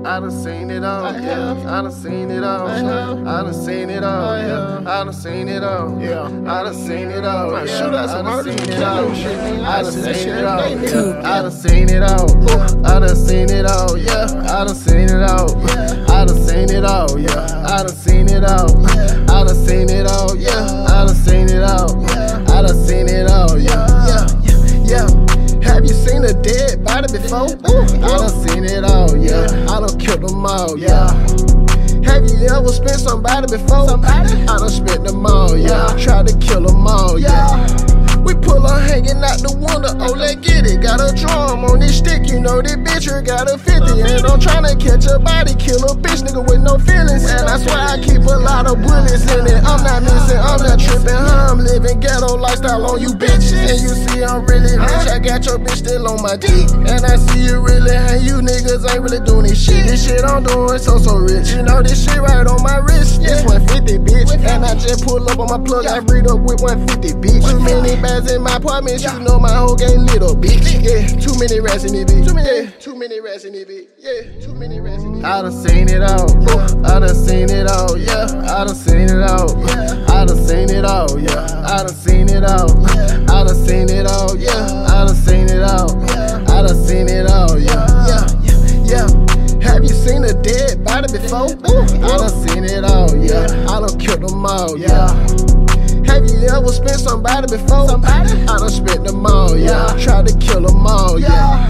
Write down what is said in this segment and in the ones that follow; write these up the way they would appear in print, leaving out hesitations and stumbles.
I done seen it all, yeah. I done seen it all, I done seen it all, yeah. I done seen it all, yeah. I done seen it all, yeah. I done seen it all, I done seen it all, yeah. I done seen it all, I done seen it all, yeah. I done seen it all, I done seen it all, yeah. I done seen it all, I done seen it all, yeah. I done seen it all, I done seen it all, yeah. Yeah. Have you seen a dead body before? I done seen it all, yeah. I done killed them all, yeah. Have you ever spent somebody before? I done spent them all, yeah. Tried to kill them all, yeah. We pull her hanging out the window, oh, let's get it. Got a drum on this stick, you know this bitch here got a 50. And I'm tryna catch a body, kill a bitch, nigga with no feelings. And that's why I keep a lot of bullets in it. I'm not missing, I'm not tripping, I'm living ghetto lifestyle on you bitches. And you see I'm really rich, I got your bitch still on my dick. And I see you really hang, you niggas ain't really doing this shit. This shit I'm doing so rich, you know this shit right on my wrist. It's 150, bitch, and I just pull up on my plug, I breed up with 150, bitch. Too many bags in my apartment, you know my whole game little, bitch. Yeah, too many rats in it, bitch. Yeah, too many rats in it, bitch. Yeah, too many rats in it. I done seen it all, I done seen it all, yeah. I done seen it all, I done seen it all, yeah. I done seen it all, I done seen it all, yeah. I done seen it all, I done seen it all, yeah. Yeah. Have you seen a dead body before? I done seen it all, yeah. I done killed them all, yeah. Have you ever spent somebody before? I done spent them all, yeah. Tried to kill them all, yeah.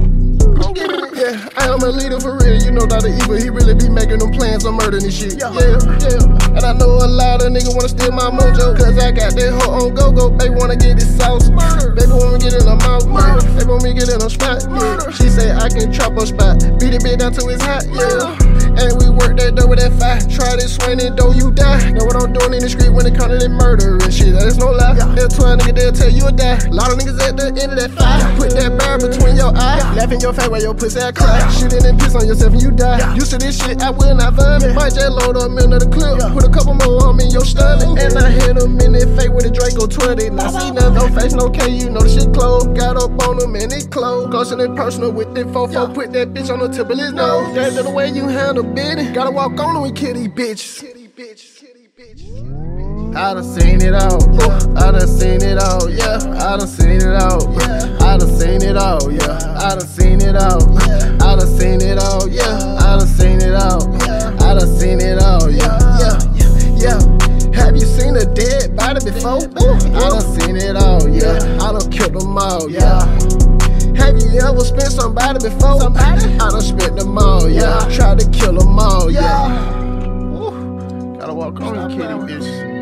Yeah, I am a leader for real. You know Dr. Evil, he really be making them plans on murder and shit. Yeah. And I know a lot of niggas wanna steal my mojo, cause I got that hoe on go-go. They wanna get this sauce. Baby want me get in her mouth. They want me get in her spot. Yeah. She say I can trap her spot. Beat it bitch down till it's hot. Yeah. And we work that dough with that fire. Try this swinging dough, you die. Know what I'm doing in the street when it comes to that murder and shit. That is no lie. They'll tell a nigga, they'll tell you a die. A lot of niggas at the end of that fire. Put that bar between your eyes. Laugh in your face while your pussy I cry. Shooting and piss on yourself and you die. Used to this shit, I will not vomit. Might just load up another clip. Put a couple more on me in your stomach. And I hit them in their face with a Draco 20. Now see nothing, no face, no K, you know the shit closed. Got up on them and it closed. Close and personal with that 4-4. Put that bitch on the tip of his nose. That's the way you handle business. Gotta walk on them with kitty bitches. I done seen it all, I done seen it all, yeah. I done seen it all, I done seen it all, yeah. I done seen it all, I done seen it all, yeah. I done seen it all, I done seen it all, yeah. Have you seen a dead body before? I done seen it all, yeah. I done killed them all, yeah. Have you ever spent somebody before? I done spent them all, yeah. Tried to kill them all, yeah. Gotta walk on, kitty bitch.